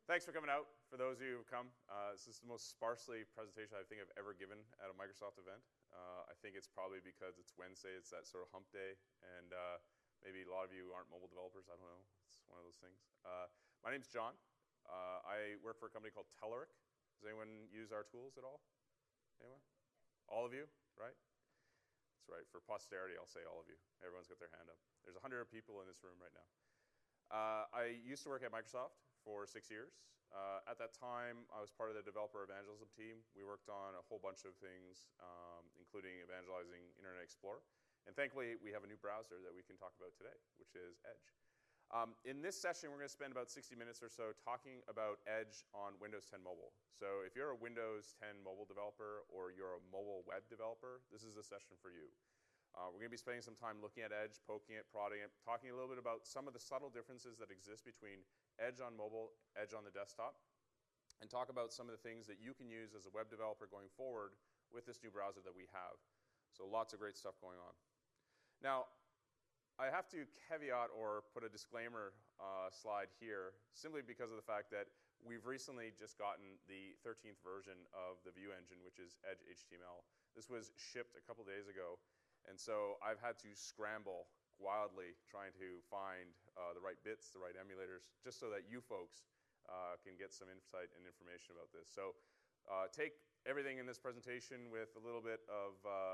Thanks for coming out. For those of you who've come, this is the most sparsely presentation I think I've ever given at a Microsoft event. I think it's probably because it's Wednesday, it's that sort of hump day, and maybe a lot of you aren't mobile developers, I don't know. It's one of those things. My name's John. I work for a company called Telerik. Does anyone use our tools at all? Anyone? All of you, right? That's right. For posterity, I'll say all of you. Everyone's got their hand up. There's 100 people in this room right now. I used to work at Microsoft for 6 years. At that time, I was part of the developer evangelism team. We worked on a whole bunch of things, including evangelizing Internet Explorer. And thankfully, we have a new browser that we can talk about today, which is Edge. In this session, we're going to spend about 60 minutes or so talking about Edge on Windows 10 Mobile. So if you're a Windows 10 mobile developer or you're a mobile web developer, this is a session for you. We're going to be spending some time looking at Edge, poking it, prodding it, talking a little bit about some of the subtle differences that exist between Edge on mobile, Edge on the desktop, and talk about some of the things that you can use as a web developer going forward with this new browser that we have. So lots of great stuff going on. Now, I have to caveat or put a disclaimer slide here simply because of the fact that we've recently just gotten the 13th version of the Vue engine, which is Edge HTML. This was shipped a couple days ago. And so I've had to scramble wildly trying to find the right bits, the right emulators, just so that you folks can get some insight and information about this. So take everything in this presentation with a little bit of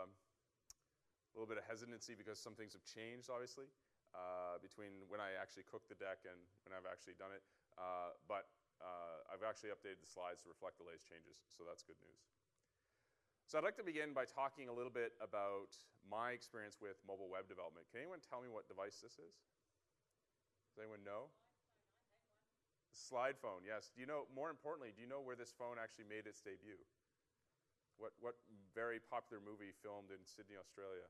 hesitancy because some things have changed, obviously, between when I actually cooked the deck and when I've actually done it. But I've actually updated the slides to reflect the latest changes, so that's good news. So I'd like to begin by talking a little bit about my experience with mobile web development. Can anyone tell me what device this is? Does anyone know? Slide phone, yes. Do you know, more importantly, do you know where this phone actually made its debut? What very popular movie filmed in Sydney, Australia?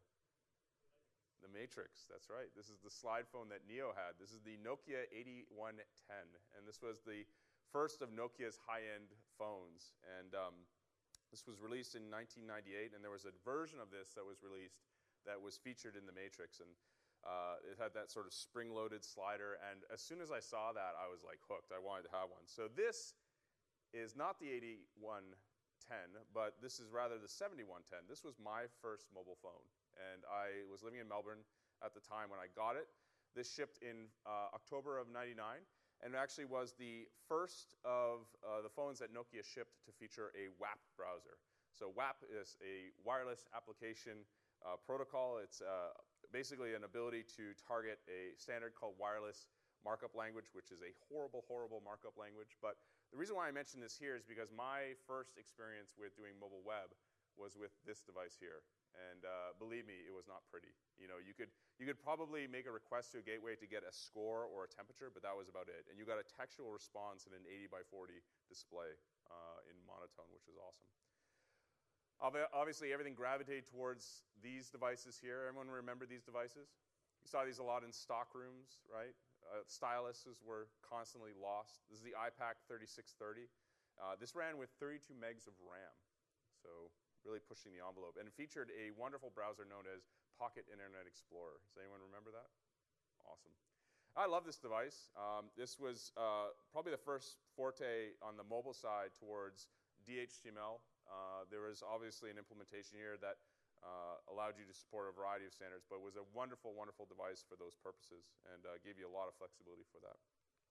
The Matrix, that's right. This is the slide phone that Neo had. This is the Nokia 8110, and this was the first of Nokia's high-end phones. And this was released in 1998, and there was a version of this that was released that was featured in The Matrix, and it had that sort of spring-loaded slider, and as soon as I saw that, I was like hooked. I wanted to have one. So this is not the 8110, but this is rather the 7110. This was my first mobile phone, and I was living in Melbourne at the time when I got it. This shipped in October of '99. And it actually was the first of the phones that Nokia shipped to feature a WAP browser. So WAP is a wireless application protocol. It's basically an ability to target a standard called wireless markup language, which is a horrible, horrible markup language. But the reason why I mention this here is because my first experience with doing mobile web was with this device here. And believe me, it was not pretty. You know, you could probably make a request to a gateway to get a score or a temperature, but that was about it. And you got a textual response in an 80 by 40 display in monotone, which was awesome. Obviously, everything gravitated towards these devices here. Everyone remember these devices? You saw these a lot in stock rooms, right? Styluses were constantly lost. This is the iPAQ 3630. This ran with 32 megs of RAM. So really pushing the envelope. And it featured a wonderful browser known as Pocket Internet Explorer. Does anyone remember that? Awesome. I love this device. This was probably the first forte on the mobile side towards DHTML. There was obviously an implementation here that allowed you to support a variety of standards, but was a wonderful, wonderful device for those purposes and gave you a lot of flexibility for that.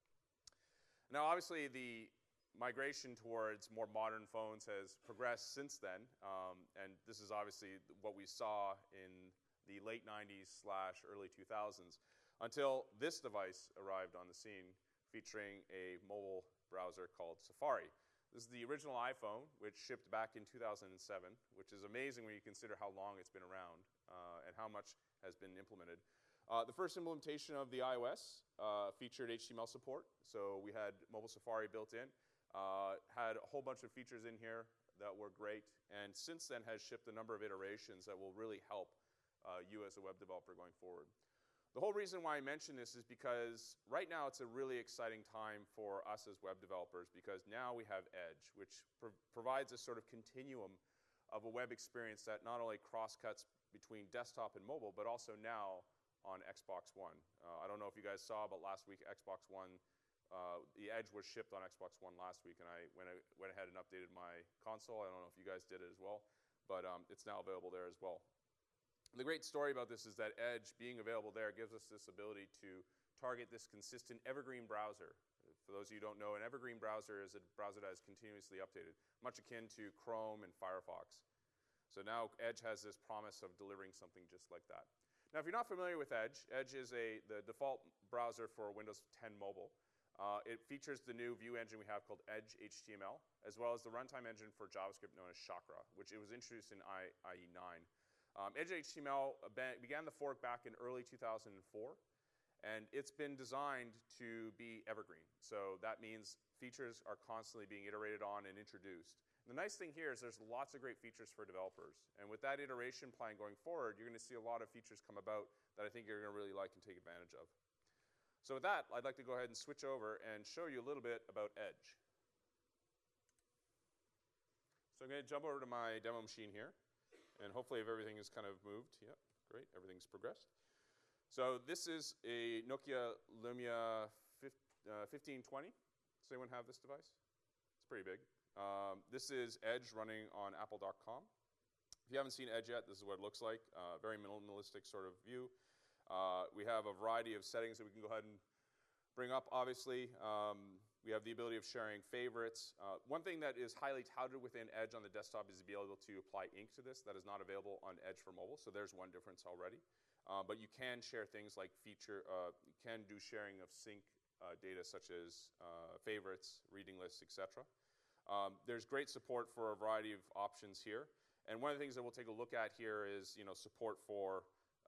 Now, obviously, the migration towards more modern phones has progressed since then, and this is obviously what we saw in the late 90s / early 2000s until this device arrived on the scene featuring a mobile browser called Safari. This is the original iPhone, which shipped back in 2007, which is amazing when you consider how long it's been around and how much has been implemented. The first implementation of the iOS featured HTML support, so we had mobile Safari built in. Had a whole bunch of features in here that were great, and since then has shipped a number of iterations that will really help you as a web developer going forward. The whole reason why I mention this is because right now it's a really exciting time for us as web developers because now we have Edge, which provides a sort of continuum of a web experience that not only cross-cuts between desktop and mobile, but also now on Xbox One. I don't know if you guys saw, but last week Xbox One the Edge was shipped on Xbox One last week, and I went ahead and updated my console. I don't know if you guys did it as well, but it's now available there as well. The great story about this is that Edge being available there gives us this ability to target this consistent evergreen browser. For those of you who don't know, an evergreen browser is a browser that is continuously updated, much akin to Chrome and Firefox. So now Edge has this promise of delivering something just like that. Now, if you're not familiar with Edge, Edge is the default browser for Windows 10 Mobile. It features the new view engine we have called Edge HTML, as well as the runtime engine for JavaScript known as Chakra, which it was introduced in IE 9. Edge HTML began the fork back in early 2004, and it's been designed to be evergreen. So that means features are constantly being iterated on and introduced. And the nice thing here is there's lots of great features for developers. And with that iteration plan going forward, you're going to see a lot of features come about that I think you're going to really like and take advantage of. So with that, I'd like to go ahead and switch over and show you a little bit about Edge. So I'm going to jump over to my demo machine here. And hopefully if everything is kind of moved, yeah, great, everything's progressed. So this is a Nokia Lumia 1520. Does anyone have this device? It's pretty big. This is Edge running on apple.com. If you haven't seen Edge yet, this is what it looks like. Very minimalistic sort of view. We have a variety of settings that we can go ahead and bring up, obviously. We have the ability of sharing favorites. One thing that is highly touted within Edge on the desktop is to be able to apply ink to this. That is not available on Edge for mobile, so there's one difference already. But you can share things like you can do sharing of sync data such as favorites, reading lists, etc. There's great support for a variety of options here. And one of the things that we'll take a look at here is support for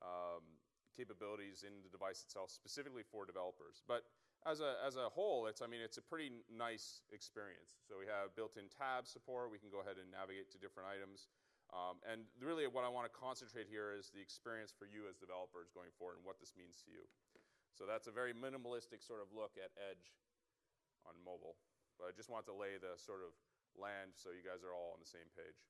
capabilities in the device itself, specifically for developers. But as a whole, it's a pretty nice experience. So we have built-in tab support. We can go ahead and navigate to different items. And really what I want to concentrate here is the experience for you as developers going forward and what this means to you. So that's a very minimalistic sort of look at Edge on mobile. But I just want to lay the sort of land so you guys are all on the same page.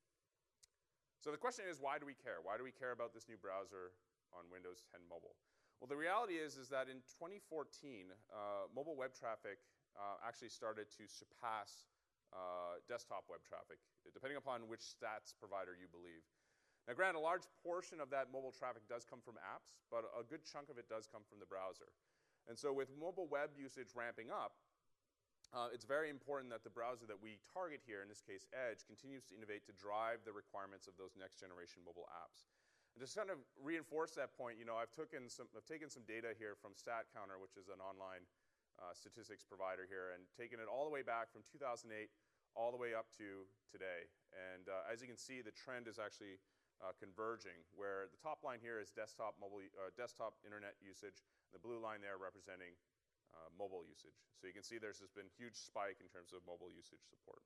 So the question is, why do we care? Why do we care about this new browser on Windows 10 Mobile? Well, the reality is that in 2014, mobile web traffic actually started to surpass desktop web traffic, depending upon which stats provider you believe. Now, granted, a large portion of that mobile traffic does come from apps, but a good chunk of it does come from the browser. And so with mobile web usage ramping up, it's very important that the browser that we target here, in this case Edge, continues to innovate to drive the requirements of those next generation mobile apps. And just kind of reinforce that point, I've taken some data here from StatCounter, which is an online statistics provider here, and taken it all the way back from 2008 all the way up to today. And as you can see, the trend is actually converging, where the top line here is desktop internet usage, the blue line there representing mobile usage. So you can see there's been a huge spike in terms of mobile usage support.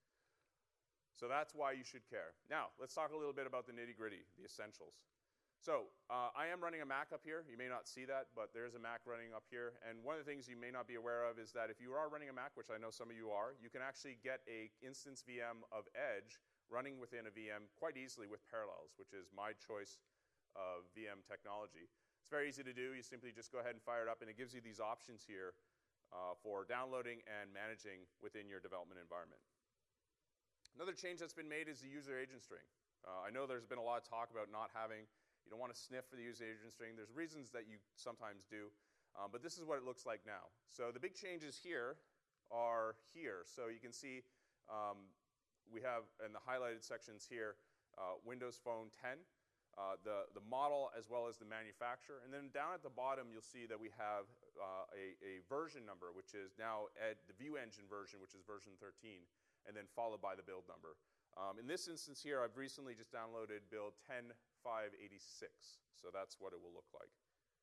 So that's why you should care. Now, let's talk a little bit about the nitty-gritty, the essentials. So I am running a Mac up here. You may not see that, but there's a Mac running up here. And one of the things you may not be aware of is that if you are running a Mac, which I know some of you are, you can actually get an instance VM of Edge running within a VM quite easily with Parallels, which is my choice of VM technology. It's very easy to do. You simply just go ahead and fire it up, and it gives you these options here for downloading and managing within your development environment. Another change that's been made is the user agent string. I know there's been a lot of talk about you don't want to sniff for the user agent string. There's reasons that you sometimes do, but this is what it looks like now. So the big changes here are here. So you can see we have in the highlighted sections here Windows Phone 10, the model as well as the manufacturer. And then down at the bottom you'll see that we have a version number, which is now the View Engine version, which is version 13. And then followed by the build number. In this instance here, I've recently just downloaded build 10.586, so that's what it will look like.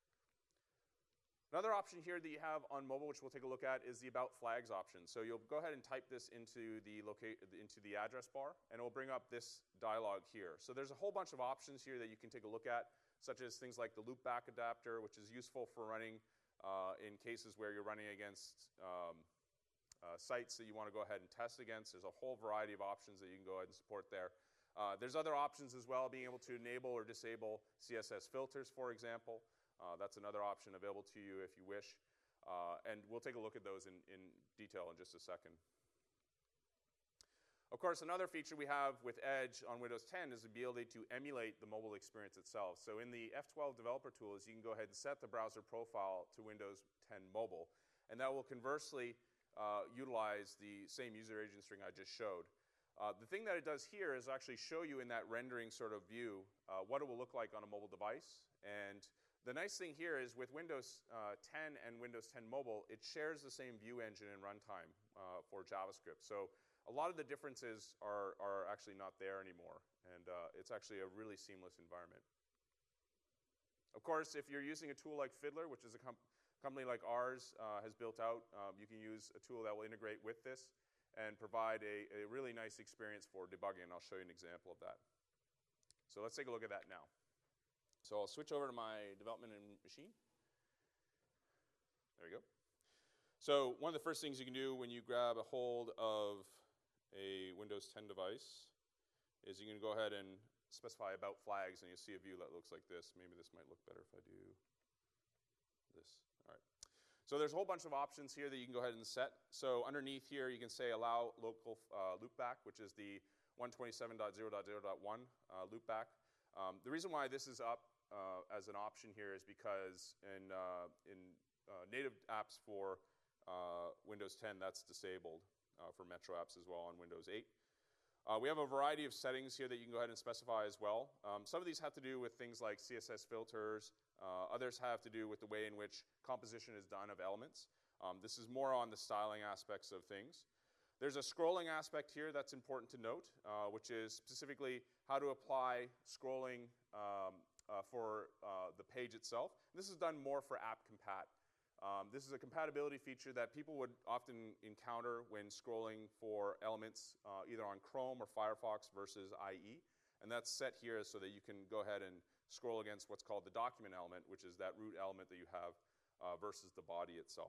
Another option here that you have on mobile, which we'll take a look at, is the About Flags option. So you'll go ahead and type this into the address bar, and it will bring up this dialog here. So there's a whole bunch of options here that you can take a look at, such as things like the loopback adapter, which is useful for running in cases where you're running against sites that you want to go ahead and test against. There's a whole variety of options that you can go ahead and support there. There's other options as well, being able to enable or disable CSS filters, for example. That's another option available to you if you wish. And we'll take a look at those in detail in just a second. Of course, another feature we have with Edge on Windows 10 is the ability to emulate the mobile experience itself. So in the F12 developer tools, you can go ahead and set the browser profile to Windows 10 Mobile, and that will conversely utilize the same user agent string I just showed. The thing that it does here is actually show you in that rendering sort of view what it will look like on a mobile device. And the nice thing here is with Windows 10 and Windows 10 Mobile, it shares the same view engine and runtime for JavaScript. So a lot of the differences are actually not there anymore, and it's actually a really seamless environment. Of course, if you're using a tool like Fiddler, which is a company like ours has built out, you can use a tool that will integrate with this and provide a really nice experience for debugging, and I'll show you an example of that. So let's take a look at that now. So I'll switch over to my development machine. There we go. So one of the first things you can do when you grab a hold of a Windows 10 device is you can go ahead and specify about flags, and you'll see a view that looks like this. Maybe this might look better if I do this. All right. So there's a whole bunch of options here that you can go ahead and set. So underneath here, you can say allow local loopback, which is the 127.0.0.1 loopback. The reason why this is up as an option here is because in native apps for Windows 10, that's disabled. For Metro apps as well on Windows 8. We have a variety of settings here that you can go ahead and specify as well. Some of these have to do with things like CSS filters. Others have to do with the way in which composition is done of elements. This is more on the styling aspects of things. There's a scrolling aspect here that's important to note, which is specifically how to apply scrolling for the page itself. And this is done more for app compat. This is a compatibility feature that people would often encounter when scrolling for elements either on Chrome or Firefox versus IE. And that's set here so that you can go ahead and scroll against what's called the document element, which is that root element that you have versus the body itself.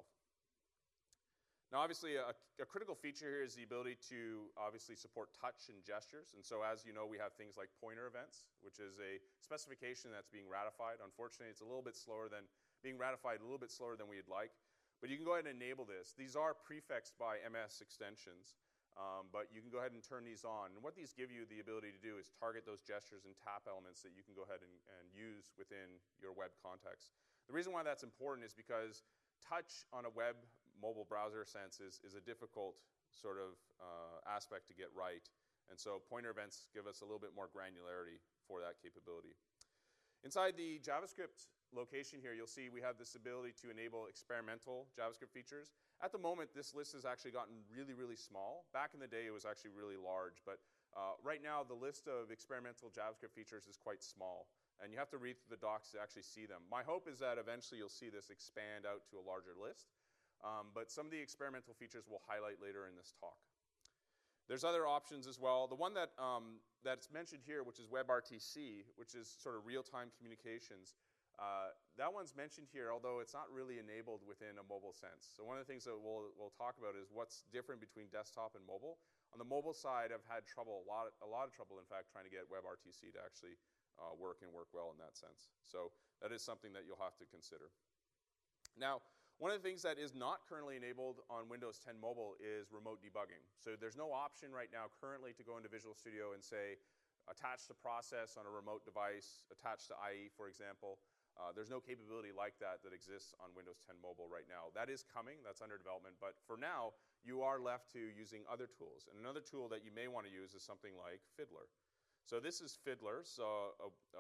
Now, obviously, a critical feature here is the ability to obviously support touch and gestures. And so, as you know, we have things like pointer events, which is a specification that's being ratified. Unfortunately, it's a little bit slower than being ratified, a little bit slower than we'd like. But you can go ahead and enable this. These are prefixed by MS extensions, but you can go ahead and turn these on. And what these give you the ability to do is target those gestures and tap elements that you can go ahead and use within your web context. The reason why that's important is because touch on a web mobile browser sense is a difficult sort of aspect to get right. And so pointer events give us a little bit more granularity for that capability. Inside the JavaScript location here, you'll see we have this ability to enable experimental JavaScript features. At the moment, this list has actually gotten really, really small. Back in the day, it was actually really large. But right now, the list of experimental JavaScript features is quite small. And you have to read through the docs to actually see them. My hope is that eventually you'll see this expand out to a larger list. But some of the experimental features we'll highlight later in this talk. There's other options as well. The one that's mentioned here, which is WebRTC, which is sort of real-time communications, that one's mentioned here, although it's not really enabled within a mobile sense. So one of the things that we'll talk about is what's different between desktop and mobile. On the mobile side, I've had trouble, a lot of trouble, in fact, trying to get WebRTC to actually work and work well in that sense. So that is something that you'll have to consider. Now, one of the things that is not currently enabled on Windows 10 Mobile is remote debugging. So there's no option right now currently to go into Visual Studio and say, attach the process on a remote device, attach to IE, for example. There's no capability like that exists on Windows 10 Mobile right now. That is coming, that's under development, but for now, you are left to using other tools. And another tool that you may want to use is something like Fiddler. So this is Fiddler, so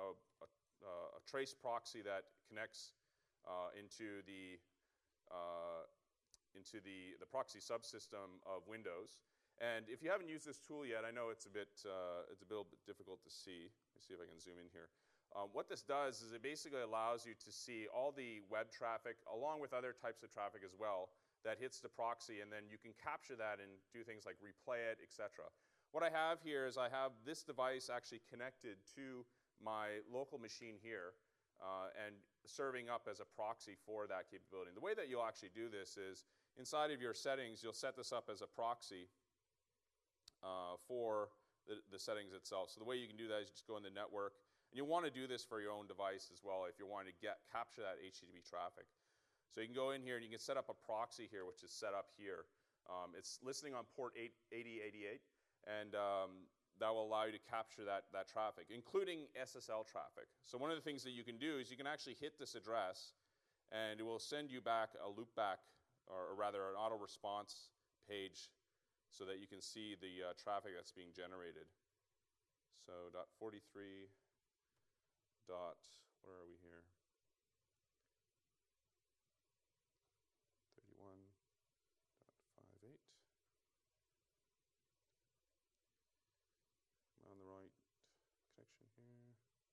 a trace proxy that connects into the proxy subsystem of Windows. And if you haven't used this tool yet, I know it's a bit difficult to see. Let me see if I can zoom in here. What this does is it basically allows you to see all the web traffic, along with other types of traffic as well, that hits the proxy, and then you can capture that and do things like replay it, etc. What I have here is I have this device actually connected to my local machine here, and serving up as a proxy for that capability. And the way that you'll actually do this is inside of your settings, you'll set this up as a proxy for the settings itself. So the way you can do that is just go in the network. And you'll want to do this for your own device as well if you're wanting to capture that HTTP traffic. So you can go in here and you can set up a proxy here, which is set up here. It's listening on port 8088, and that will allow you to capture that traffic, including SSL traffic. So one of the things that you can do is you can actually hit this address, and it will send you back a loopback, or rather an auto response page, so that you can see the traffic that's being generated. So .43 dot, where are we here? 31.58. Am I on the right connection here?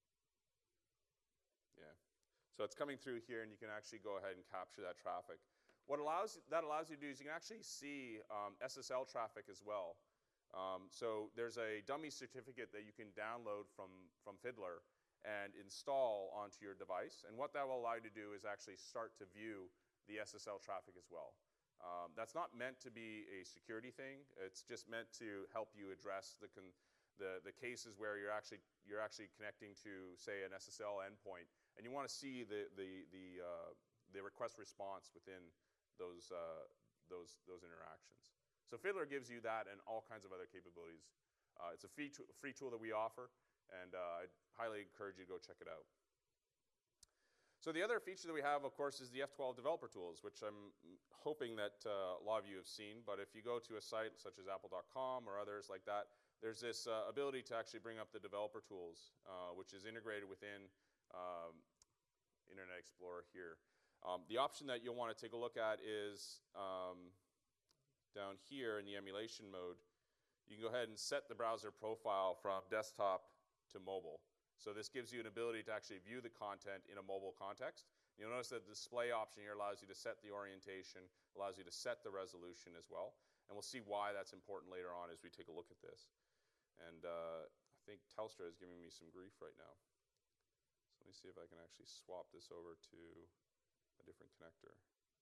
Yeah. So it's coming through here, and you can actually go ahead and capture that traffic. What that allows you to do is you can actually see SSL traffic as well. So there's a dummy certificate that you can download from Fiddler and install onto your device. And what that will allow you to do is actually start to view the SSL traffic as well. That's not meant to be a security thing. It's just meant to help you address the cases where you're actually connecting to, say, an SSL endpoint, and you want to see the request response within those interactions. So Fiddler gives you that and all kinds of other capabilities. It's a free tool that we offer, and I'd highly encourage you to go check it out. So the other feature that we have, of course, is the F12 developer tools, which I'm hoping that a lot of you have seen. But if you go to a site such as apple.com or others like that, there's this ability to actually bring up the developer tools, which is integrated within Internet Explorer here. The option that you'll want to take a look at is down here in the emulation mode. You can go ahead and set the browser profile from desktop to mobile. So this gives you an ability to actually view the content in a mobile context. You'll notice that the display option here allows you to set the orientation, allows you to set the resolution as well. And we'll see why that's important later on as we take a look at this. And I think Telstra is giving me some grief right now. So let me see if I can actually swap this over to a different connector.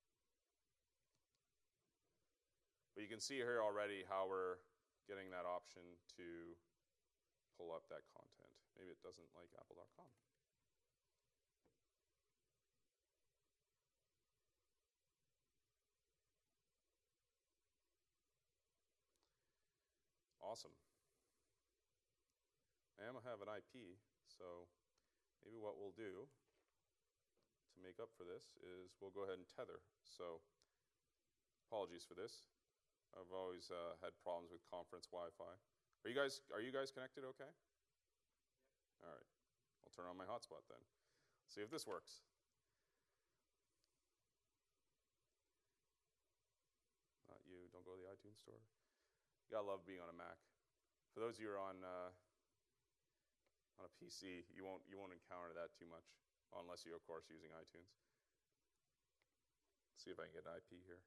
But you can see here already how we're getting that option to pull up that content. Maybe it doesn't like apple.com. Awesome. I have an IP, so maybe what we'll do to make up for this is we'll go ahead and tether. So apologies for this. I've always had problems with conference Wi-Fi. Are you guys connected okay? Yep. All right. I'll turn on my hotspot then. See if this works. Not you. Don't go to the iTunes store. You gotta love being on a Mac. For those of you who are on a PC, you won't encounter that too much, unless you're of course using iTunes. Let's see if I can get an IP here.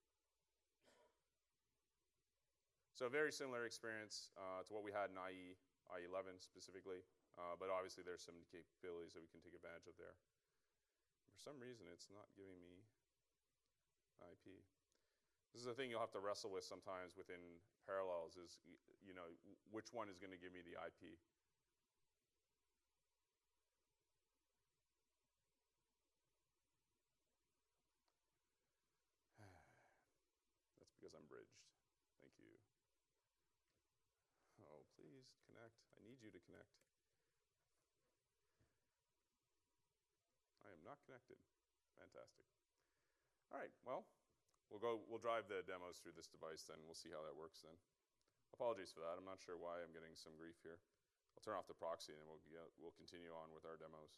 So a very similar experience to what we had in IE11 specifically, but obviously there's some capabilities that we can take advantage of there. For some reason, it's not giving me IP. This is a thing you'll have to wrestle with sometimes within Parallels is, you know, which one is going to give me the IP. That's because I'm bridged. Thank you. Oh, please connect. I need you to connect. I am not connected. Fantastic. All right, well, we'll drive the demos through this device then. We'll see how that works then. Apologies for that. I'm not sure why I'm getting some grief here. I'll turn off the proxy and we'll continue on with our demos.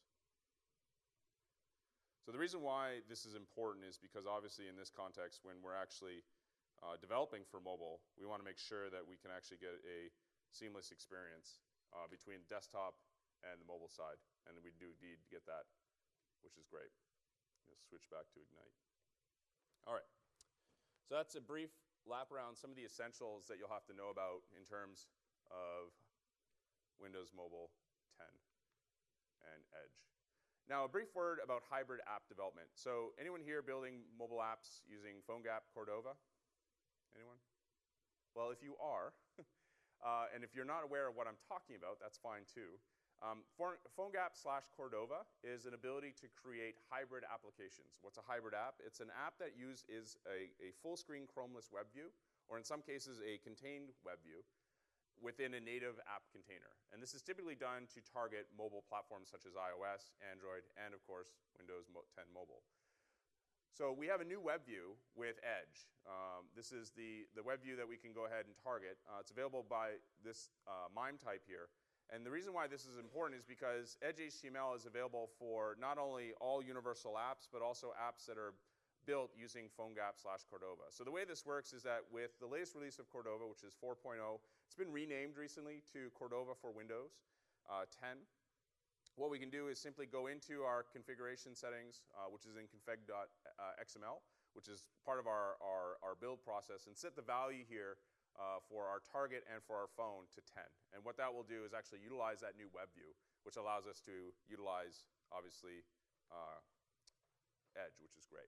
So the reason why this is important is because obviously in this context, when we're actually developing for mobile, we want to make sure that we can actually get a seamless experience between desktop and the mobile side. And we do indeed get that, which is great. Let's switch back to Ignite. All right. So that's a brief lap around some of the essentials that you'll have to know about in terms of Windows Mobile 10 and Edge. Now, a brief word about hybrid app development. So anyone here building mobile apps using PhoneGap, Cordova? Anyone? Well, if you are, and if you're not aware of what I'm talking about, that's fine too. PhoneGap/Cordova is an ability to create hybrid applications. What's a hybrid app? It's an app that uses a full-screen Chromeless web view, or in some cases a contained web view, within a native app container. And this is typically done to target mobile platforms such as iOS, Android, and of course, Windows 10 Mobile. So we have a new web view with Edge. This is the web view that we can go ahead and target. It's available by this MIME type here. And the reason why this is important is because Edge HTML is available for not only all universal apps, but also apps that are built using PhoneGap/Cordova. So the way this works is that with the latest release of Cordova, which is 4.0, it's been renamed recently to Cordova for Windows 10. What we can do is simply go into our configuration settings, which is in config.xml, which is part of our build process, and set the value here for our target and for our phone to 10. And what that will do is actually utilize that new web view, which allows us to utilize, obviously, Edge, which is great.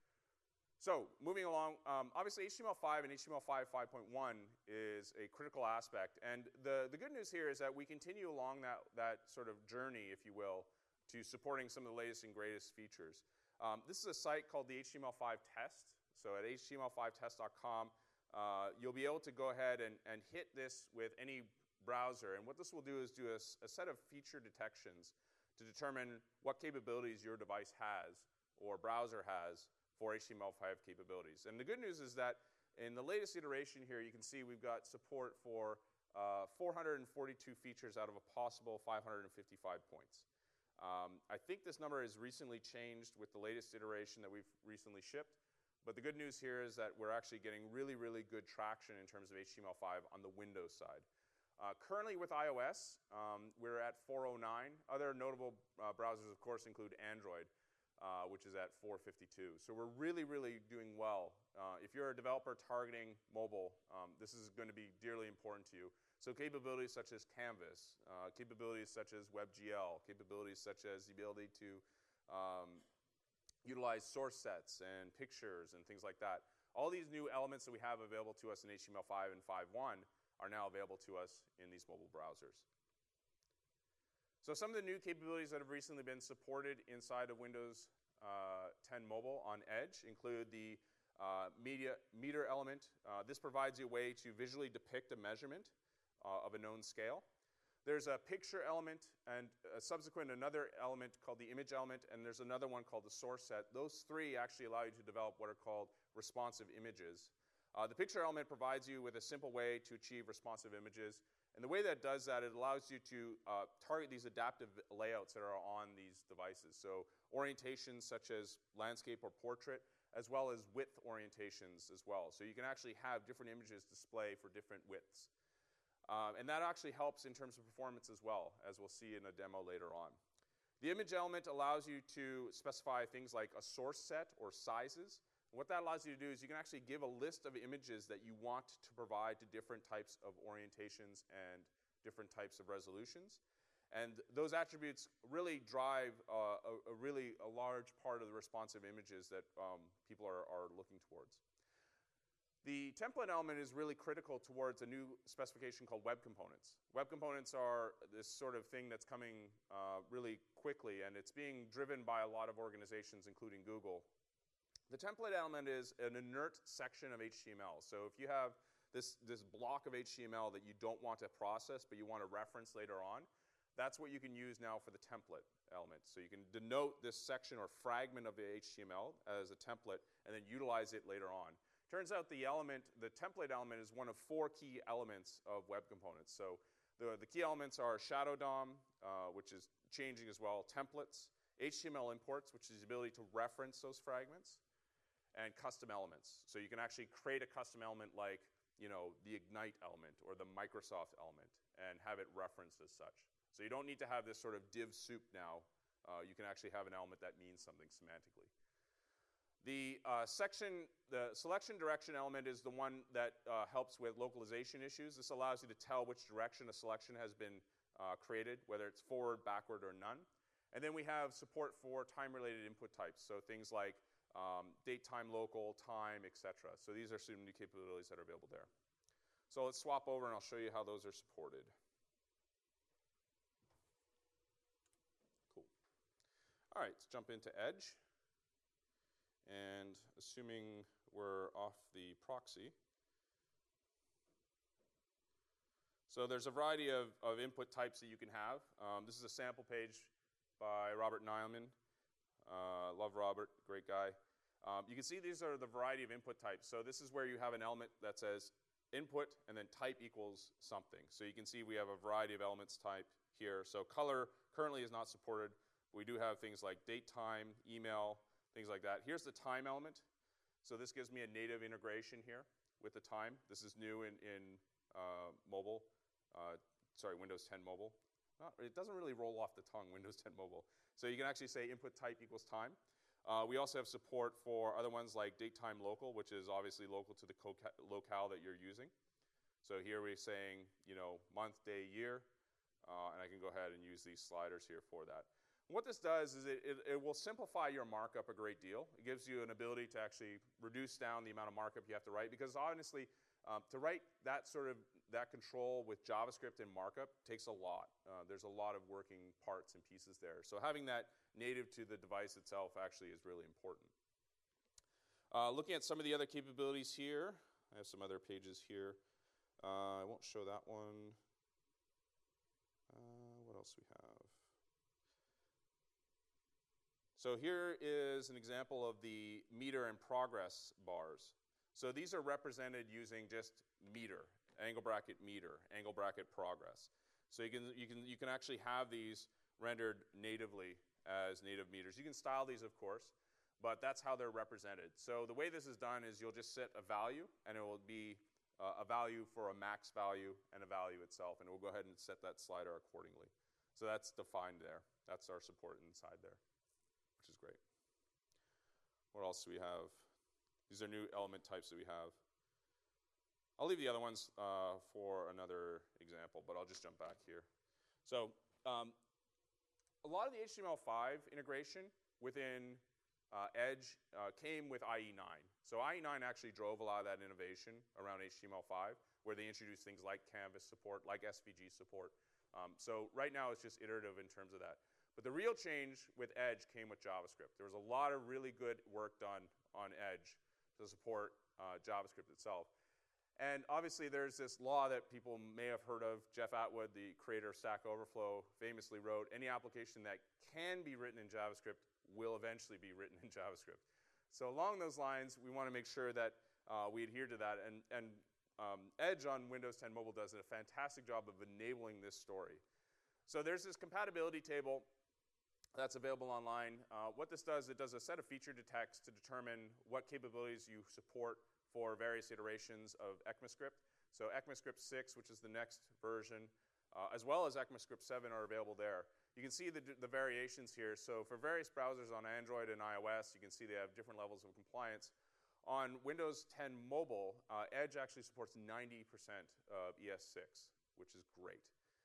So moving along, obviously HTML5 and HTML5 5.1 is a critical aspect. And the good news here is that we continue along that sort of journey, if you will, to supporting some of the latest and greatest features. This is a site called the HTML5 test. So at html5test.com, you'll be able to go ahead and hit this with any browser. And what this will do is do a set of feature detections to determine what capabilities your device has or browser has for HTML5 capabilities. And the good news is that in the latest iteration here, you can see we've got support for 442 features out of a possible 555 points. I think this number has recently changed with the latest iteration that we've recently shipped. But the good news here is that we're actually getting really, really good traction in terms of HTML5 on the Windows side. Currently with iOS, we're at 409. Other notable browsers, of course, include Android, which is at 452. So we're really, really doing well. If you're a developer targeting mobile, this is going to be dearly important to you. So capabilities such as Canvas, capabilities such as WebGL, capabilities such as the ability to utilize source sets and pictures and things like that. All these new elements that we have available to us in HTML5 and 5.1 are now available to us in these mobile browsers. So some of the new capabilities that have recently been supported inside of Windows 10 Mobile on Edge include the meter element. This provides you a way to visually depict a measurement of a known scale. There's a picture element and subsequent another element called the image element, and there's another one called the source set. Those three actually allow you to develop what are called responsive images. The picture element provides you with a simple way to achieve responsive images. And the way that does that, it allows you to target these adaptive layouts that are on these devices. So orientations such as landscape or portrait, as well as width orientations as well. So you can actually have different images display for different widths. And that actually helps in terms of performance as well, as we'll see in a demo later on. The image element allows you to specify things like a source set or sizes. And what that allows you to do is you can actually give a list of images that you want to provide to different types of orientations and different types of resolutions. And those attributes really drive a large part of the responsive images that people are looking towards. The template element is really critical towards a new specification called Web Components. Web Components are this sort of thing that's coming really quickly, and it's being driven by a lot of organizations, including Google. The template element is an inert section of HTML. So if you have this block of HTML that you don't want to process, but you want to reference later on, that's what you can use now for the template element. So you can denote this section or fragment of the HTML as a template and then utilize it later on. Turns out the template element is one of 4 key elements of Web Components. So the key elements are Shadow DOM, which is changing as well, templates, HTML imports, which is the ability to reference those fragments, and custom elements. So you can actually create a custom element like, you know, the Ignite element or the Microsoft element and have it referenced as such. So you don't need to have this sort of div soup now. You can actually have an element that means something semantically. The selection direction element is the one that helps with localization issues. This allows you to tell which direction a selection has been created, whether it's forward, backward, or none. And then we have support for time-related input types, so things like date, time, local, time, etc. So these are some new capabilities that are available there. So let's swap over and I'll show you how those are supported. All right, let's jump into Edge. And assuming we're off the proxy. So there's a variety of input types that you can have. This is a sample page by Robert Nielman. Love Robert, great guy. You can see these are the variety of input types. So this is where you have an element that says input and then type equals something. So you can see we have a variety of elements type here. So color currently is not supported. We do have things like date, time, email, things like that. Here's the time element. So this gives me a native integration here with the time. This is new in mobile, Windows 10 mobile. It doesn't really roll off the tongue, Windows 10 mobile. So you can actually say input type equals time. We also have support for other ones like date, time, local, which is obviously local to the locale that you're using. So here we're saying, month, day, year, and I can go ahead and use these sliders here for that. What this does is it will simplify your markup a great deal. It gives you an ability to actually reduce down the amount of markup you have to write, because honestly, to write that control with JavaScript and markup takes a lot. There's a lot of working parts and pieces there. So having that native to the device itself actually is really important. Looking at some of the other capabilities here, I have some other pages here. I won't show that one. What else we have? So here is an example of the meter and progress bars. So these are represented using just meter, angle bracket meter, angle bracket progress. So you can actually have these rendered natively as native meters. You can style these, of course, but that's how they're represented. So the way this is done is you'll just set a value, and it will be a value for a max value and a value itself, and we'll go ahead and set that slider accordingly. So that's defined there. That's our support inside there, which is great. What else do we have? These are new element types that we have. I'll leave the other ones for another example, but I'll just jump back here. So a lot of the HTML5 integration within Edge came with IE9. So IE9 actually drove a lot of that innovation around HTML5, where they introduced things like Canvas support, like SVG support. So right now it's just iterative in terms of that. But the real change with Edge came with JavaScript. There was a lot of really good work done on Edge to support JavaScript itself. And obviously there's this law that people may have heard of. Jeff Atwood, the creator of Stack Overflow, famously wrote, any application that can be written in JavaScript will eventually be written in JavaScript. So along those lines, we want to make sure that we adhere to that. And Edge on Windows 10 Mobile does a fantastic job of enabling this story. So there's this compatibility table that's available online. What this does, it does a set of feature detects to determine what capabilities you support for various iterations of ECMAScript. So ECMAScript 6, which is the next version, as well as ECMAScript 7 are available there. You can see the variations here. So for various browsers on Android and iOS, you can see they have different levels of compliance. On Windows 10 Mobile, Edge actually supports 90% of ES6, which is great.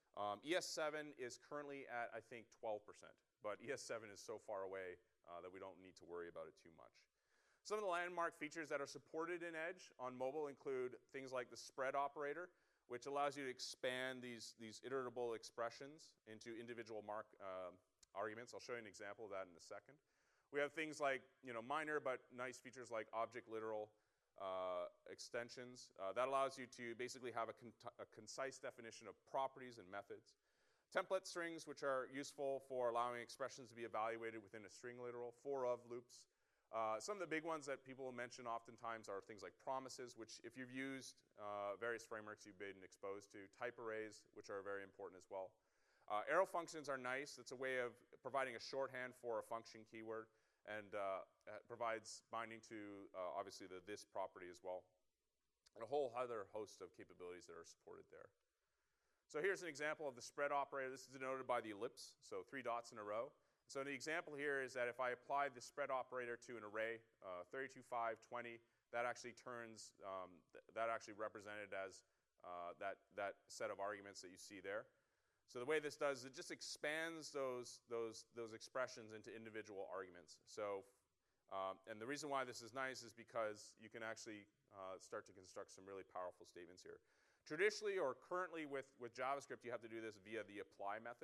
ES7 is currently at, I think, 12%, but ES7 is so far away that we don't need to worry about it too much. Some of the landmark features that are supported in Edge on mobile include things like the spread operator, which allows you to expand these iterable expressions into individual arguments. I'll show you an example of that in a second. We have things like, minor but nice features like object literal extensions. That allows you to basically have a concise definition of properties and methods. Template strings, which are useful for allowing expressions to be evaluated within a string literal. For of loops. Some of the big ones that people mention oftentimes are things like promises, which if you've used various frameworks you've been exposed to. Type arrays, which are very important as well. Arrow functions are nice. It's a way of providing a shorthand for a function keyword, and provides binding to, obviously, the this property as well. And a whole other host of capabilities that are supported there. So here's an example of the spread operator. This is denoted by the ellipse, so 3 dots in a row. So the example here is that if I apply the spread operator to an array, 32, 5, 20, that actually turns, that actually represented as that set of arguments that you see there. So the way this does, it just expands those expressions into individual arguments. So, and the reason why this is nice is because you can actually start to construct some really powerful statements here. Traditionally or currently with JavaScript, you have to do this via the apply method.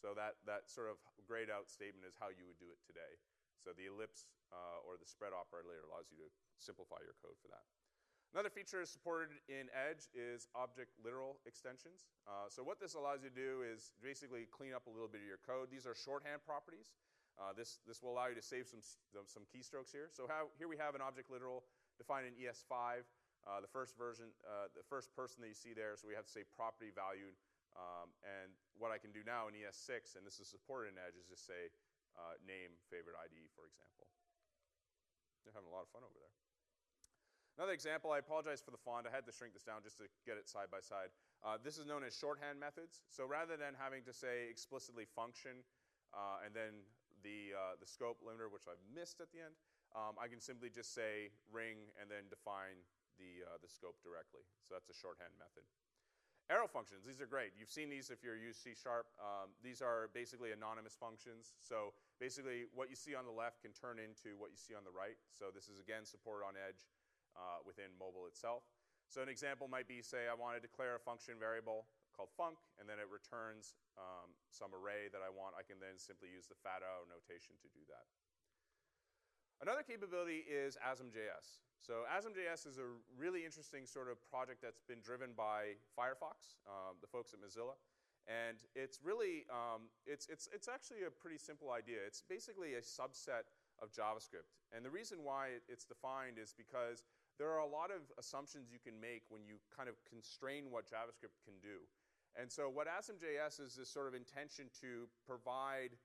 So that sort of grayed out statement is how you would do it today. So the ellipse or the spread operator allows you to simplify your code for that. Another feature supported in Edge is object literal extensions. So what this allows you to do is basically clean up a little bit of your code. These are shorthand properties. This will allow you to save some keystrokes here. So here we have an object literal defined in ES5. The first version, the first person that you see there, so we have to say property valued. And what I can do now in ES6, and this is supported in Edge, is just say name favorite ID, for example. They're having a lot of fun over there. Another example, I apologize for the font. I had to shrink this down just to get it side by side. This is known as shorthand methods. So rather than having to say explicitly function and then the scope limiter, which I missed at the end, I can simply just say ring and then define the scope directly. So that's a shorthand method. Arrow functions, these are great. You've seen these if you're used C#. These are basically anonymous functions. So basically what you see on the left can turn into what you see on the right. So this is again supported on Edge within mobile itself. So an example might be, say, I want to declare a function variable called func, and then it returns some array that I want. I can then simply use the fat arrow notation to do that. Another capability is ASM.js. So ASM.js is a really interesting sort of project that's been driven by Firefox, the folks at Mozilla. And it's really, it's actually a pretty simple idea. It's basically a subset of JavaScript. And the reason why it's defined is because there are a lot of assumptions you can make when you kind of constrain what JavaScript can do. And so what ASM.js is this sort of intention to provide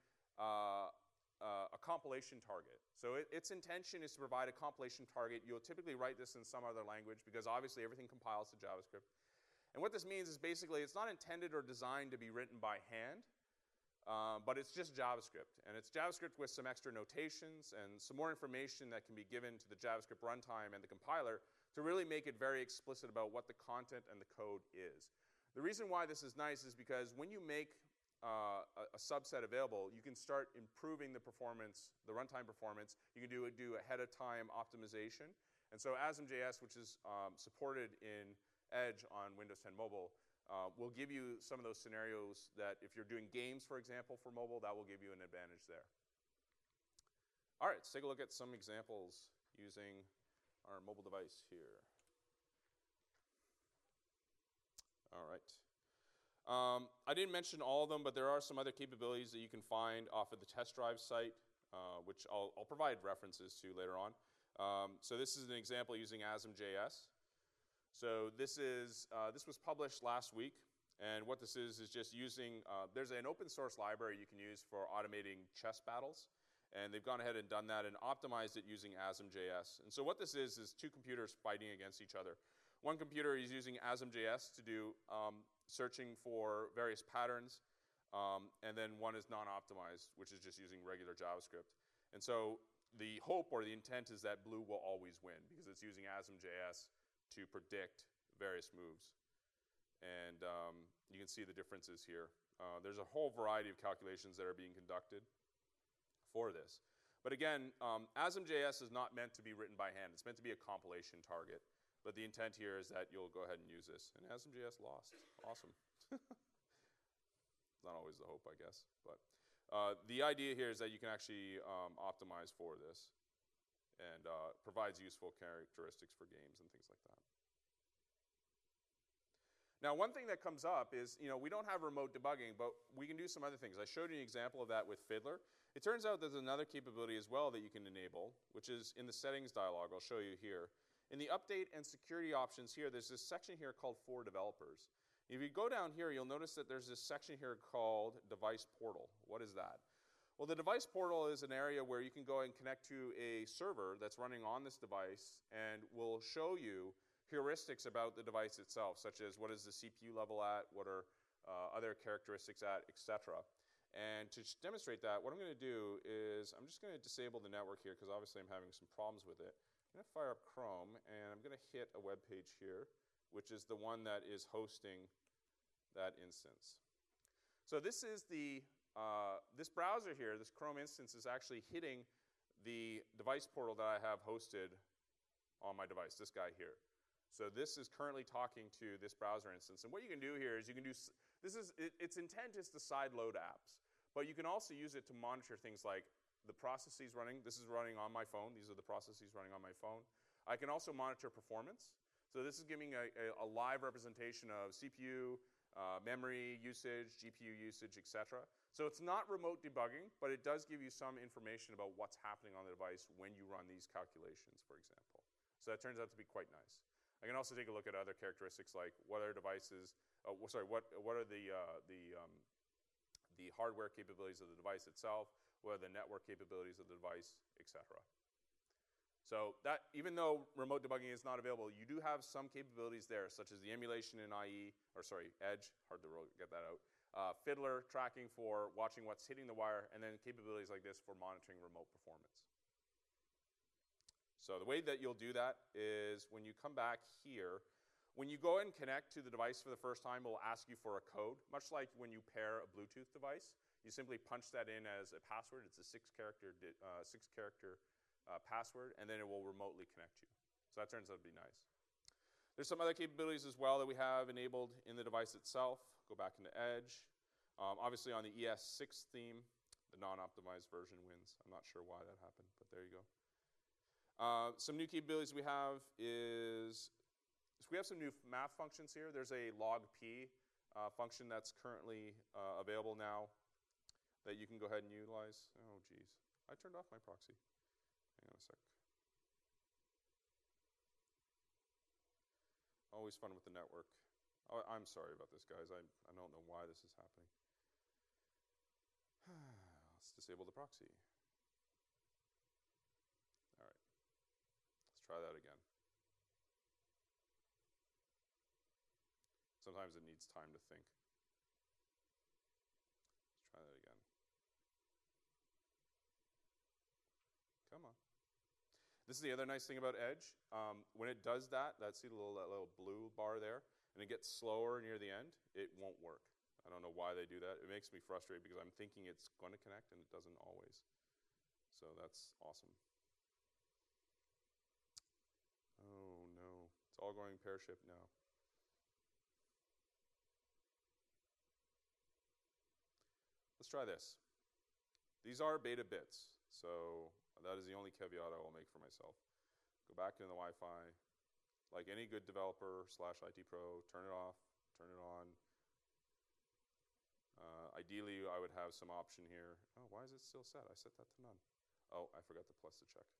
a compilation target. So its intention is to provide a compilation target. You'll typically write this in some other language because obviously everything compiles to JavaScript. And what this means is basically it's not intended or designed to be written by hand, but it's just JavaScript. And it's JavaScript with some extra notations and some more information that can be given to the JavaScript runtime and the compiler to really make it very explicit about what the content and the code is. The reason why this is nice is because when you make a subset available, you can start improving the performance, the runtime performance. You can do ahead of time optimization. And so ASM.js, which is supported in Edge on Windows 10 Mobile, will give you some of those scenarios that if you're doing games, for example, for mobile, that will give you an advantage there. All right, let's take a look at some examples using our mobile device here. All right. I didn't mention all of them, but there are some other capabilities that you can find off of the test drive site, which I'll provide references to later on. So this is an example using ASM.js. So this was published last week, and what this is just using, there's an open source library you can use for automating chess battles, and they've gone ahead and done that and optimized it using ASM.js. And so what this is two computers fighting against each other. One computer is using ASM.js to do searching for various patterns, and then one is non-optimized, which is just using regular JavaScript. And so the hope or the intent is that blue will always win because it's using ASM.js to predict various moves. And you can see the differences here. There's a whole variety of calculations that are being conducted for this. But again, ASM.js is not meant to be written by hand. It's meant to be a compilation target. But the intent here is that you'll go ahead and use this. And ASM.js lost. Awesome. It's not always the hope, I guess. But the idea here is that you can actually optimize for this and provides useful characteristics for games and things like that. Now, one thing that comes up is, we don't have remote debugging, but we can do some other things. I showed you an example of that with Fiddler. It turns out there's another capability as well that you can enable, which is in the settings dialog. I'll show you here. In the update and security options here, there's this section here called For Developers. If you go down here, you'll notice that there's this section here called Device Portal. What is that? Well, the Device Portal is an area where you can go and connect to a server that's running on this device and will show you heuristics about the device itself, such as what is the CPU level at, what are other characteristics at, etc. And to demonstrate that, what I'm going to do is I'm just going to disable the network here because obviously I'm having some problems with it. I'm going to fire up Chrome, and I'm going to hit a web page here, which is the one that is hosting that instance. So this is this browser here, this Chrome instance, is actually hitting the device portal that I have hosted on my device, this guy here. So this is currently talking to this browser instance. And what you can do here is you can do, its intent is to side load apps. But you can also use it to monitor things like the processes running. This is running on my phone. These are the processes running on my phone. I can also monitor performance. So this is giving a live representation of CPU, memory usage, GPU usage, etc. So it's not remote debugging, but it does give you some information about what's happening on the device when you run these calculations, for example. So that turns out to be quite nice. I can also take a look at other characteristics like what are devices, what are the hardware capabilities of the device itself, what are the network capabilities of the device, etc. So that, even though remote debugging is not available, you do have some capabilities there, such as the emulation in Edge, hard to get that out, Fiddler tracking for watching what's hitting the wire, and then capabilities like this for monitoring remote performance. So the way that you'll do that is when you come back here, when you go and connect to the device for the first time, it will ask you for a code, much like when you pair a Bluetooth device. You simply punch that in as a password. It's a six-character password, and then it will remotely connect you. So that turns out to be nice. There's some other capabilities as well that we have enabled in the device itself. Go back into Edge. Obviously on the ES6 theme, the non-optimized version wins. I'm not sure why that happened, but there you go. Some new capabilities we have is, so we have some new math functions here. There's a log_p function that's currently available now that you can go ahead and utilize. Oh, geez. I turned off my proxy. Hang on a sec. Always fun with the network. Oh, I'm sorry about this, guys. I don't know why this is happening. Let's disable the proxy. All right. Let's try that again. Sometimes it needs time to think. Let's try that again. Come on. This is the other nice thing about Edge. When it does that, see that little blue bar there, and it gets slower near the end, it won't work. I don't know why they do that. It makes me frustrated because I'm thinking it's going to connect, and it doesn't always. So that's awesome. Oh, no. It's all going pear-shaped now. Let's try this. These are beta bits, so that is the only caveat I will make for myself. Go back into the Wi-Fi. Like any good developer / IT pro, turn it off, turn it on. Ideally, I would have some option here. Oh, why is it still set? I set that to none. Oh, I forgot the plus to check.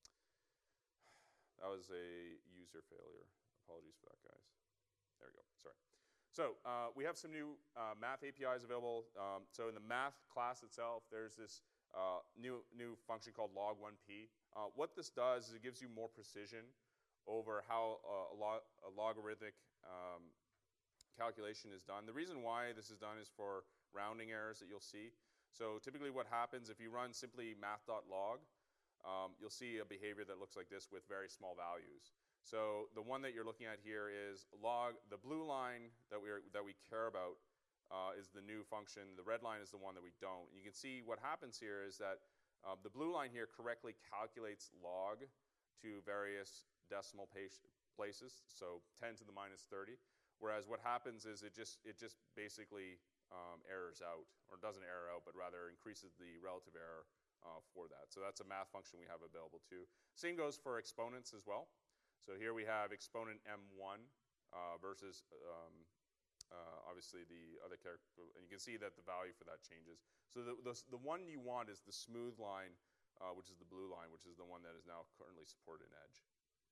That was a user failure. Apologies for that, guys. There we go. Sorry. So we have some new math APIs available. So in the math class itself, there's this new function called log_p. What this does is it gives you more precision over how a logarithmic calculation is done. The reason why this is done is for rounding errors that you'll see. So typically what happens if you run simply math.log, you'll see a behavior that looks like this with very small values. So the one that you're looking at here is log. The blue line that we care about is the new function. The red line is the one that we don't. You can see what happens here is that the blue line here correctly calculates log to various decimal places, so 10 to the minus 30. Whereas what happens is it just basically errors out, or doesn't error out, but rather increases the relative error for that. So that's a math function we have available too. Same goes for exponents as well. So here we have exponent m1 versus obviously the other character, and you can see that the value for that changes. So the one you want is the smooth line, which is the blue line, which is the one that is now currently supported in Edge.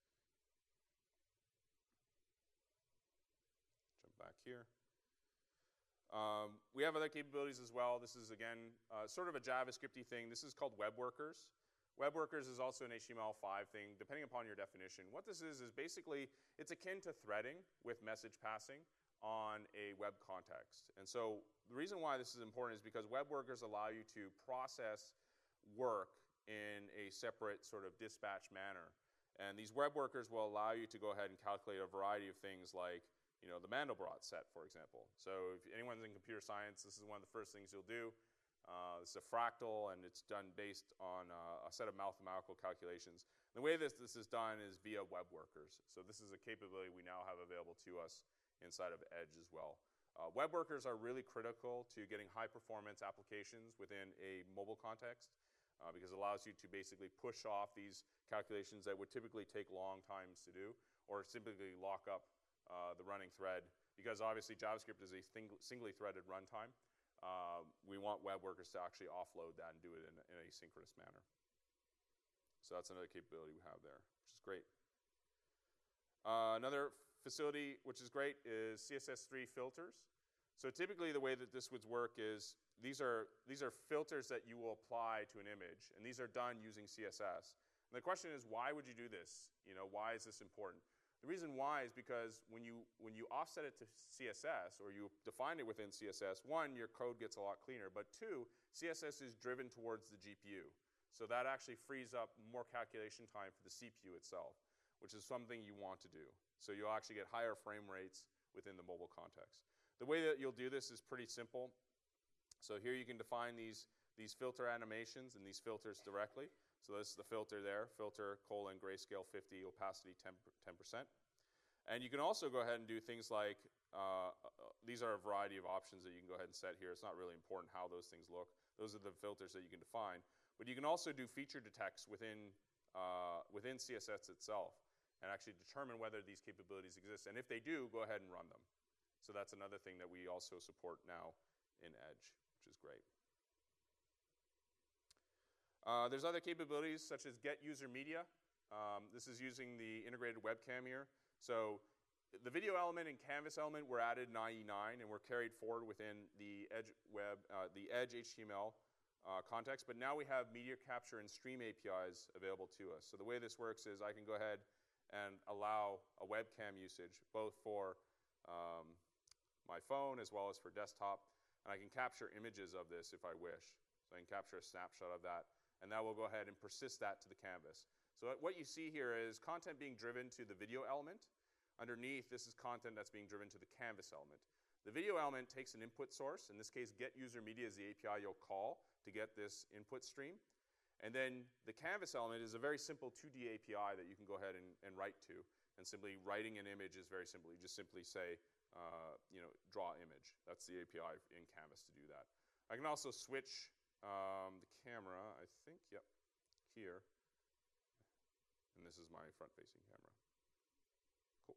Jump back here. We have other capabilities as well. This is, again, sort of a JavaScripty thing. This is called Web Workers. Web Workers is also an HTML5 thing, depending upon your definition. What this is basically, it's akin to threading with message passing on a web context. And so the reason why this is important is because Web Workers allow you to process work in a separate sort of dispatch manner. And these Web Workers will allow you to go ahead and calculate a variety of things like, the Mandelbrot set, for example. So if anyone's in computer science, this is one of the first things you'll do. This is a fractal, and it's done based on a set of mathematical calculations. And the way this is done is via Web Workers. So this is a capability we now have available to us inside of Edge as well. Web workers are really critical to getting high-performance applications within a mobile context because it allows you to basically push off these calculations that would typically take long times to do or simply lock up the running thread. Because obviously JavaScript is a singly threaded runtime, we want web workers to actually offload that and do it in a synchronous manner. So that's another capability we have there, which is great. Another facility which is great is CSS3 filters. So typically the way that this would work is these are filters that you will apply to an image, and these are done using CSS. And the question is, why would you do this? You know, why is this important? The reason why is because when you offset it to CSS or you define it within CSS, one, your code gets a lot cleaner, but two, CSS is driven towards the GPU. So that actually frees up more calculation time for the CPU itself, which is something you want to do. So you'll actually get higher frame rates within the mobile context. The way that you'll do this is pretty simple. So here you can define these filter animations and these filters directly. So this is the filter there, filter : grayscale 50, opacity 10%. And you can also go ahead and do things like, these are a variety of options that you can go ahead and set here. It's not really important how those things look. Those are the filters that you can define. But you can also do feature detects within CSS itself and actually determine whether these capabilities exist. And if they do, go ahead and run them. So that's another thing that we also support now in Edge, which is great. There's other capabilities such as get user media. This is using the integrated webcam here. So the video element and canvas element were added in IE9 and were carried forward within the Edge Edge HTML context. But now we have media capture and stream APIs available to us. So the way this works is I can go ahead and allow a webcam usage both for my phone as well as for desktop. And I can capture images of this if I wish. So I can capture a snapshot of that. And that will go ahead and persist that to the canvas. So what you see here is content being driven to the video element. Underneath, this is content that's being driven to the canvas element. The video element takes an input source. In this case, get user media is the API you'll call to get this input stream. And then the canvas element is a very simple 2D API that you can go ahead and write to. And simply writing an image is very simple. You just simply say, draw image. That's the API in Canvas to do that. I can also switch the camera, I think, yep, here. And this is my front-facing camera. Cool.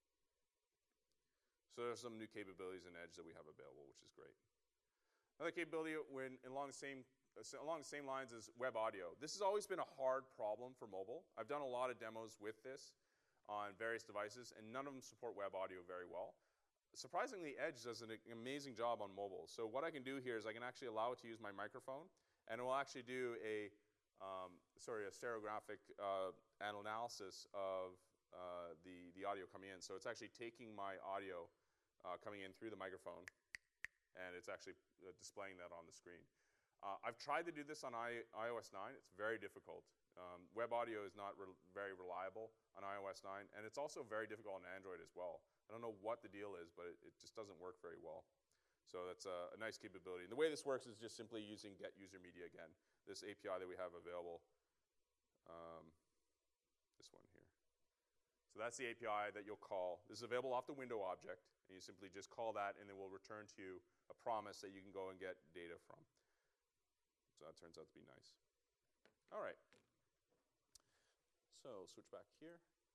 So there's some new capabilities in Edge that we have available, which is great. Another capability along the same lines is web audio. This has always been a hard problem for mobile. I've done a lot of demos with this on various devices, and none of them support web audio very well. Surprisingly, Edge does an amazing job on mobile. So what I can do here is I can actually allow it to use my microphone, and it will actually do a stereographic analysis of the audio coming in. So it's actually taking my audio coming in through the microphone, and it's actually displaying that on the screen. I've tried to do this on iOS 9. It's very difficult. Web audio is not very reliable on iOS 9, and it's also very difficult on Android as well. I don't know what the deal is, but it just doesn't work very well. So that's a nice capability. And the way this works is just simply using get user media again, this API that we have available, this one here. So that's the API that you'll call. This is available off the window object, and you simply just call that, and it will return to you a promise that you can go and get data from. So that turns out to be nice. All right. So switch back here.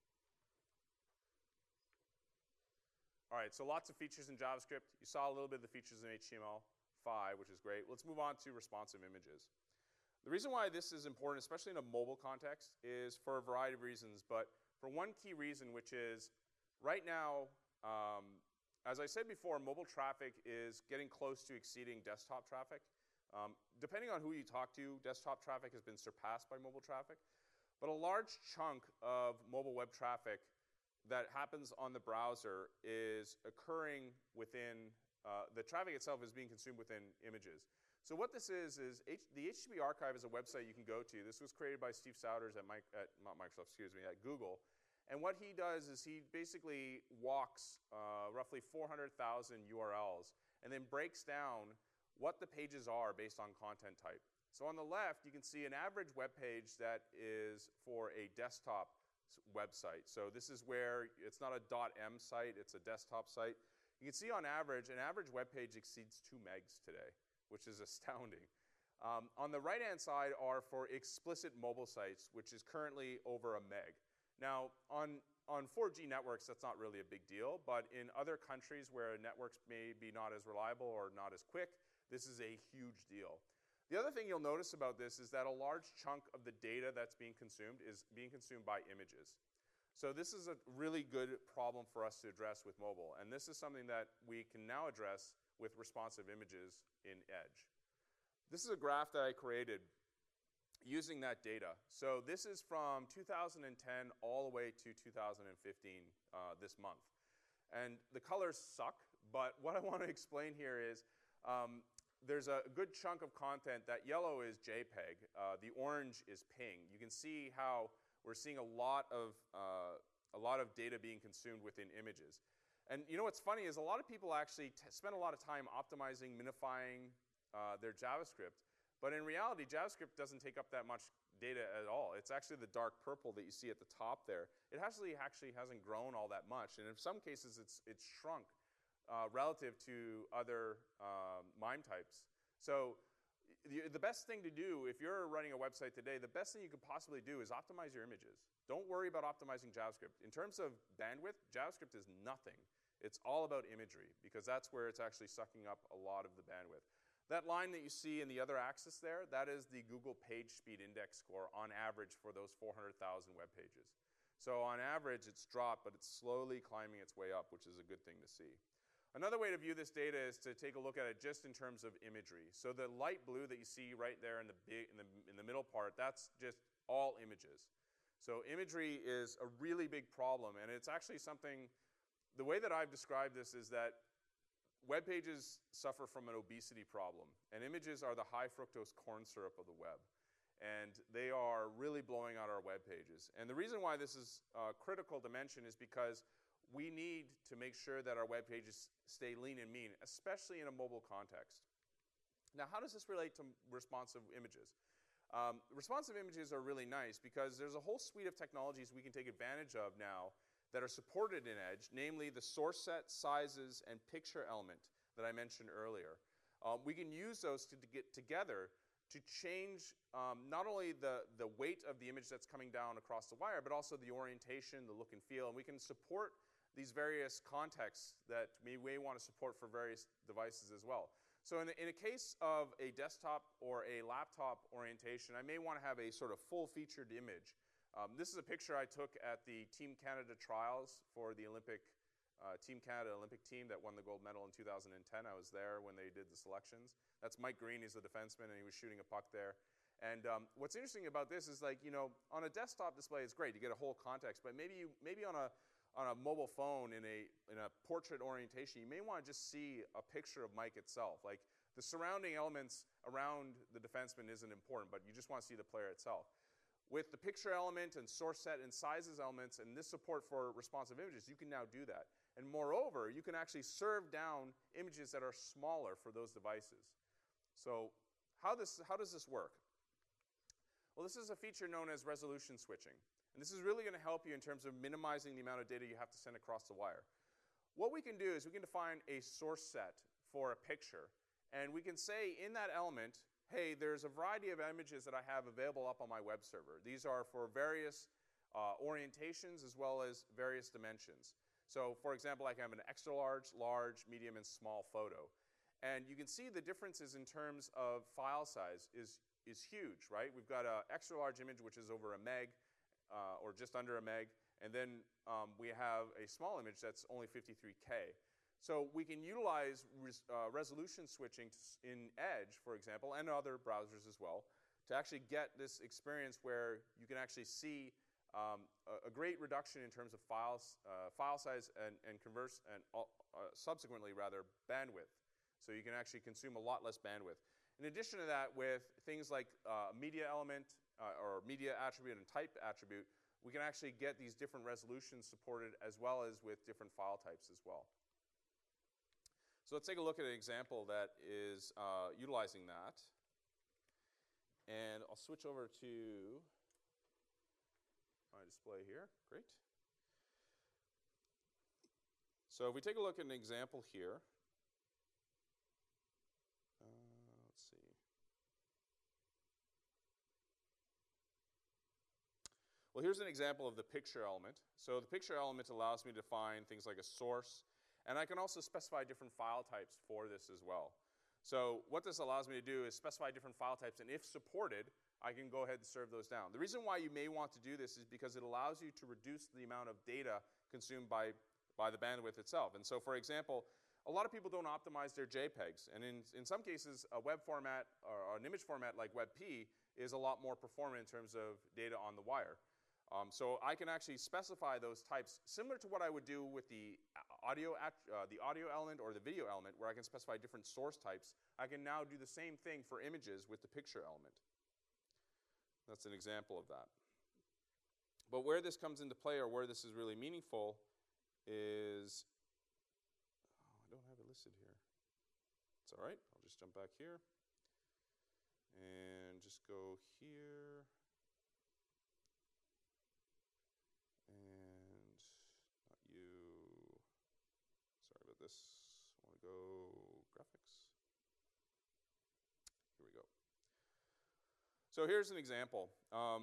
All right, so lots of features in JavaScript. You saw a little bit of the features in HTML5, which is great. Let's move on to responsive images. The reason why this is important, especially in a mobile context, is for a variety of reasons. But for one key reason, which is right now, as I said before, mobile traffic is getting close to exceeding desktop traffic. Depending on who you talk to, desktop traffic has been surpassed by mobile traffic. But a large chunk of mobile web traffic that happens on the browser is occurring within, the traffic itself is being consumed within images. So what this is the HTTP archive is a website you can go to. This was created by Steve Souders at Google. And what he does is he basically walks roughly 400,000 URLs and then breaks down what the pages are based on content type. So on the left, you can see an average web page that is for a desktop website. So this is where it's not a .m site, it's a desktop site. You can see on average, an average web page exceeds 2 megs today, which is astounding. On the right-hand side are for explicit mobile sites, which is currently over a meg. Now, on 4G networks, that's not really a big deal, but in other countries where networks may be not as reliable or not as quick, this is a huge deal. The other thing you'll notice about this is that a large chunk of the data that's being consumed is being consumed by images. So this is a really good problem for us to address with mobile, and this is something that we can now address with responsive images in Edge. This is a graph that I created using that data. So this is from 2010 all the way to 2015 this month. And the colors suck, but what I want to explain here is there's a good chunk of content. That yellow is JPEG. The orange is PNG. You can see how we're seeing a lot of data being consumed within images. And you know what's funny is a lot of people actually spend a lot of time optimizing, minifying their JavaScript. But in reality, JavaScript doesn't take up that much data at all. It's actually the dark purple that you see at the top there. It actually hasn't grown all that much. And in some cases, it's shrunk relative to other MIME types. So the best thing to do, if you're running a website today, the best thing you could possibly do is optimize your images. Don't worry about optimizing JavaScript. In terms of bandwidth, JavaScript is nothing. It's all about imagery, because that's where it's actually sucking up a lot of the bandwidth. That line that you see in the other axis there, that is the Google PageSpeed Index score on average for those 400,000 web pages. So on average, it's dropped, but it's slowly climbing its way up, which is a good thing to see. Another way to view this data is to take a look at it just in terms of imagery. So the light blue that you see right there in the middle part, that's just all images. So imagery is a really big problem, and it's actually something, the way that I've described this is that web pages suffer from an obesity problem, and images are the high fructose corn syrup of the web. And they are really blowing out our web pages. And the reason why this is critical to mention is because we need to make sure that our web pages stay lean and mean, especially in a mobile context. Now, how does this relate to responsive images? Responsive images are really nice because there's a whole suite of technologies we can take advantage of now that are supported in Edge, namely the source set, sizes, and picture element that I mentioned earlier. We can use those to get together to change not only the weight of the image that's coming down across the wire, but also the orientation, the look and feel, and we can support these various contexts that we may want to support for various devices as well. So in a case of a desktop or a laptop orientation, I may want to have a sort of full-featured image. This is a picture I took at the Team Canada trials for the Team Canada Olympic team that won the gold medal in 2010. I was there when they did the selections. That's Mike Green. He's a defenseman, and he was shooting a puck there. And what's interesting about this is, like, you know, on a desktop display, it's great. You get a whole context. But maybe on a mobile phone in a portrait orientation, you may want to just see a picture of Mike itself. Like, the surrounding elements around the defenseman isn't important, but you just want to see the player itself. With the picture element and source set and sizes elements and this support for responsive images, you can now do that. And moreover, you can actually serve down images that are smaller for those devices. So how does this work? Well, this is a feature known as resolution switching. And this is really going to help you in terms of minimizing the amount of data you have to send across the wire. What we can do is we can define a source set for a picture. And we can say in that element, hey, there's a variety of images that I have available up on my web server. These are for various orientations as well as various dimensions. So for example, I can have an extra large, large, medium, and small photo. And you can see the differences in terms of file size is huge, right? We've got an extra large image, which is over a meg, or just under a meg. And then we have a small image that's only 53K. So we can utilize resolution switching in Edge, for example, and other browsers as well, to actually get this experience where you can actually see a great reduction in terms of file size and subsequently rather bandwidth. So you can actually consume a lot less bandwidth. In addition to that, with things like media element or media attribute and type attribute, we can actually get these different resolutions supported as well as with different file types as well. So let's take a look at an example that is utilizing that. And I'll switch over to my display here. Great. So if we take a look at an example here, let's see. Well, here's an example of the picture element. So the picture element allows me to define things like a source, and I can also specify different file types for this as well. So what this allows me to do is specify different file types, and if supported, I can go ahead and serve those down. The reason why you may want to do this is because it allows you to reduce the amount of data consumed by the bandwidth itself. And so, for example, a lot of people don't optimize their JPEGs, and in some cases, a web format or an image format like WebP is a lot more performant in terms of data on the wire. So I can actually specify those types similar to what I would do with the audio element or the video element, where I can specify different source types. I can now do the same thing for images with the picture element. That's an example of that. But where this comes into play, or where this is really meaningful, is, I don't have it listed here. It's all right. I'll just jump back here and just go here. This. I want to go graphics. Here we go. So here's an example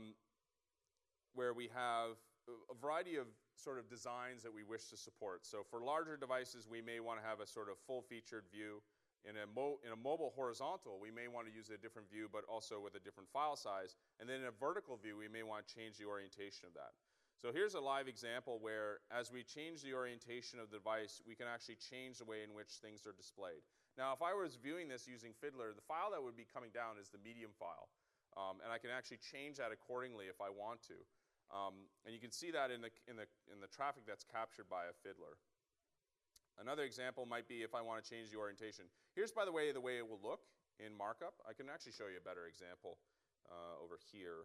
where we have a variety of sort of designs that we wish to support. So for larger devices, we may want to have a sort of full-featured view. In a mobile horizontal, we may want to use a different view, but also with a different file size. And then in a vertical view, we may want to change the orientation of that. So here's a live example where, as we change the orientation of the device, we can actually change the way in which things are displayed. Now, if I was viewing this using Fiddler, the file that would be coming down is the medium file. And I can actually change that accordingly if I want to. And you can see that in the traffic that's captured by a Fiddler. Another example might be if I want to change the orientation. Here's, by the way it will look in markup. I can actually show you a better example over here.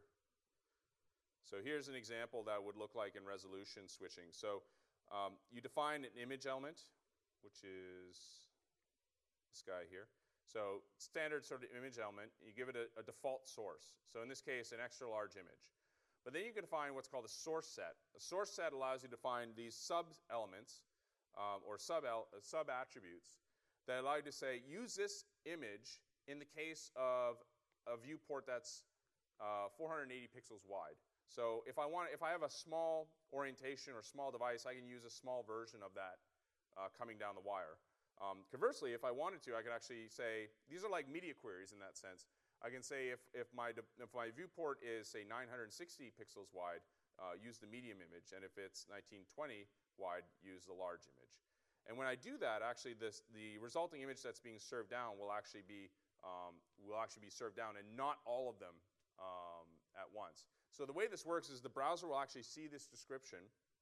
So here's an example that would look like in resolution switching. So you define an image element, which is this guy here. So standard sort of image element, you give it a default source. So in this case, an extra large image. But then you can define what's called a source set. A source set allows you to define these sub-elements or sub-attributes that allow you to say, use this image in the case of a viewport that's 480 pixels wide. So if I have a small orientation or small device, I can use a small version of that coming down the wire. Conversely, if I wanted to, I could actually say, these are like media queries in that sense. I can say if my viewport is, say, 960 pixels wide, use the medium image, and if it's 1920 wide, use the large image. And when I do that, actually the resulting image that's being served down will actually be served down, and not all of them at once. So the way this works is the browser will actually see this description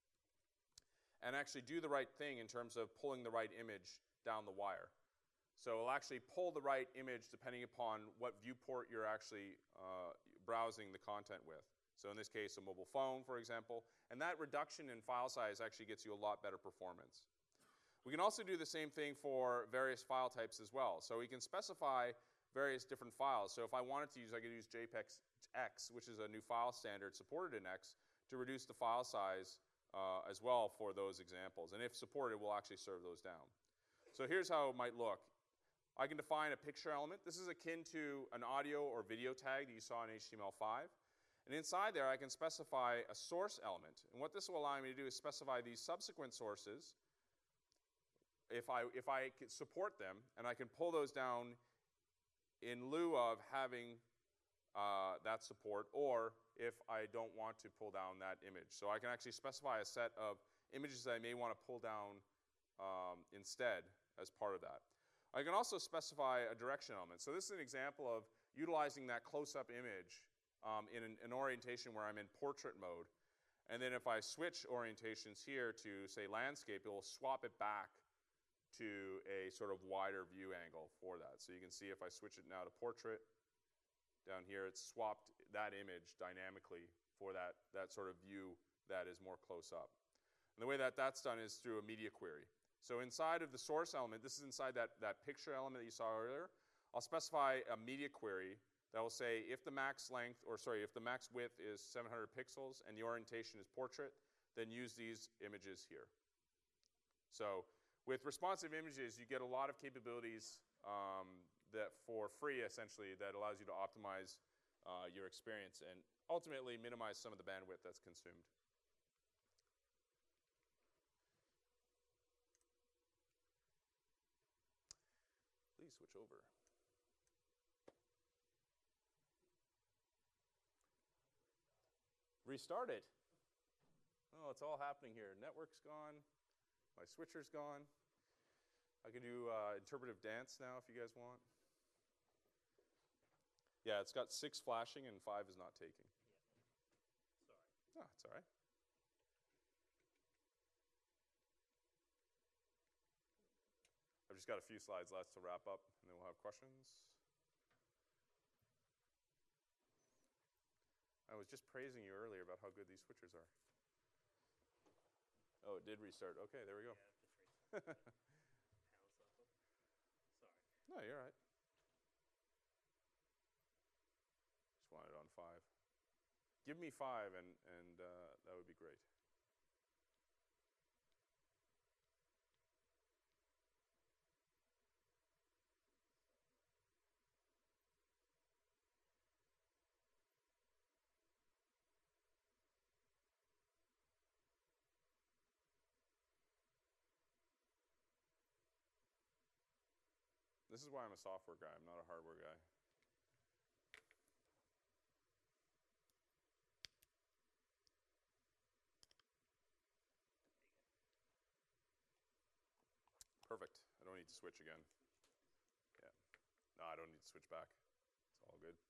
and actually do the right thing in terms of pulling the right image down the wire. So it'll actually pull the right image depending upon what viewport you're actually browsing the content with. So in this case, a mobile phone, for example. And that reduction in file size actually gets you a lot better performance. We can also do the same thing for various file types as well. So we can specify various different files. So if I wanted to use, I could use JPEG-X, which is a new file standard supported in X, to reduce the file size as well for those examples. And if supported, we'll actually serve those down. So here's how it might look. I can define a picture element. This is akin to an audio or video tag that you saw in HTML5. And inside there, I can specify a source element. And what this will allow me to do is specify these subsequent sources if I support them, and I can pull those down in lieu of having that support, or if I don't want to pull down that image. So I can actually specify a set of images that I may want to pull down instead as part of that. I can also specify a direction element. So this is an example of utilizing that close-up image in an orientation where I'm in portrait mode. And then if I switch orientations here to, say, landscape, it will swap it back to a sort of wider view angle for that. So you can see if I switch it now to portrait, down here it's swapped that image dynamically for that sort of view that is more close up. And the way that that's done is through a media query. So inside of the source element, this is inside that picture element that you saw earlier, I'll specify a media query that will say if the max width is 700 pixels and the orientation is portrait, then use these images here. So with responsive images, you get a lot of capabilities that for free, essentially, that allows you to optimize your experience and ultimately minimize some of the bandwidth that's consumed. Please switch over. Restart it. Oh, it's all happening here. Network's gone. My switcher's gone. I can do interpretive dance now if you guys want. Yeah, it's got 6 flashing and 5 is not taking. Yeah. Sorry. Oh, it's all right. I've just got a few slides left to wrap up, and then we'll have questions. I was just praising you earlier about how good these switchers are. Oh, it did restart. Okay, there we go. Sorry. No, you're all right. Just want it on 5. Give me 5, and that would be great. This is why I'm a software guy. I'm not a hardware guy. Perfect. I don't need to switch again. Yeah. No, I don't need to switch back. It's all good.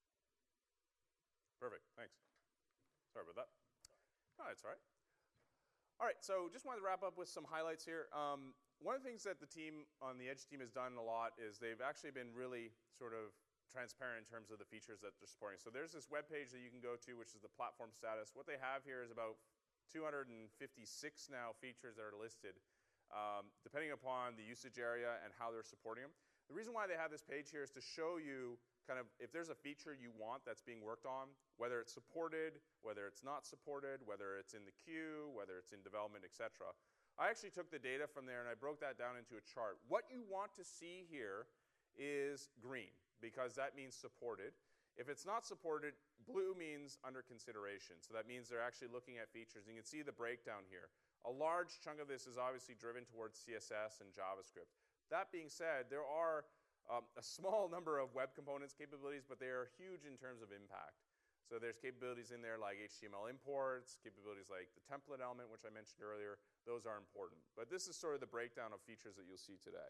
Perfect. Thanks. Sorry about that. No, it's all right. All right, so just wanted to wrap up with some highlights here. One of the things that the team on the Edge team has done a lot is they've actually been really sort of transparent in terms of the features that they're supporting. So there's this web page that you can go to, which is the platform status. What they have here is about 256 now features that are listed, depending upon the usage area and how they're supporting them. The reason why they have this page here is to show you kind of if there's a feature you want that's being worked on, whether it's supported, whether it's not supported, whether it's in the queue, whether it's in development, etc. I actually took the data from there and I broke that down into a chart. What you want to see here is green, because that means supported. If it's not supported, blue means under consideration. So that means they're actually looking at features. And you can see the breakdown here. A large chunk of this is obviously driven towards CSS and JavaScript. That being said, there are a small number of web components capabilities, but they are huge in terms of impact. So there's capabilities in there like HTML imports, capabilities like the template element, which I mentioned earlier. Those are important. But this is sort of the breakdown of features that you'll see today.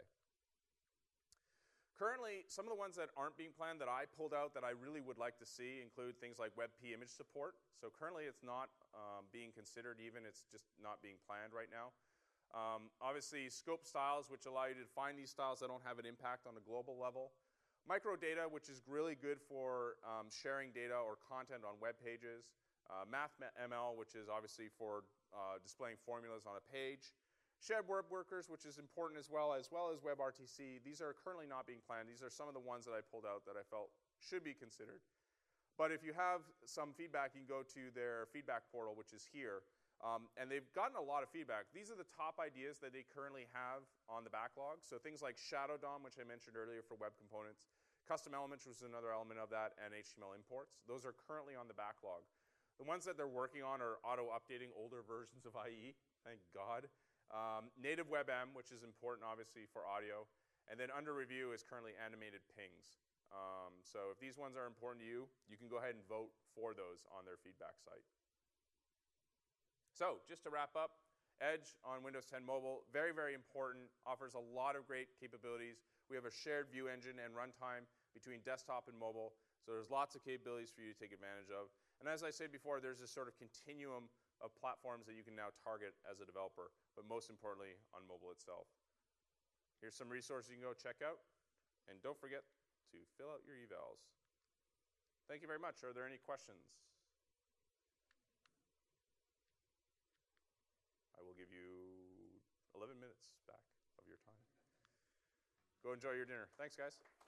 Currently, some of the ones that aren't being planned that I pulled out that I really would like to see include things like WebP image support. So currently it's not being considered even, it's just not being planned right now. Obviously, scope styles, which allow you to define these styles that don't have an impact on a global level. Microdata, which is really good for sharing data or content on web pages. MathML, which is obviously for displaying formulas on a page. Shared web workers, which is important as well as WebRTC. These are currently not being planned. These are some of the ones that I pulled out that I felt should be considered. But if you have some feedback, you can go to their feedback portal, which is here. And they've gotten a lot of feedback. These are the top ideas that they currently have on the backlog. So things like Shadow DOM, which I mentioned earlier for web components, custom elements, which is another element of that, and HTML imports. Those are currently on the backlog. The ones that they're working on are auto-updating older versions of IE, thank God. Native WebM, which is important, obviously, for audio. And then under review is currently animated pings. So if these ones are important to you, you can go ahead and vote for those on their feedback site. So just to wrap up, Edge on Windows 10 Mobile, very, very important, offers a lot of great capabilities. We have a shared view engine and runtime between desktop and mobile, so there's lots of capabilities for you to take advantage of. And as I said before, there's this sort of continuum of platforms that you can now target as a developer, but most importantly, on mobile itself. Here's some resources you can go check out, and don't forget to fill out your evals. Thank you very much. Are there any questions? I will give you 11 minutes back of your time. Go enjoy your dinner. Thanks, guys.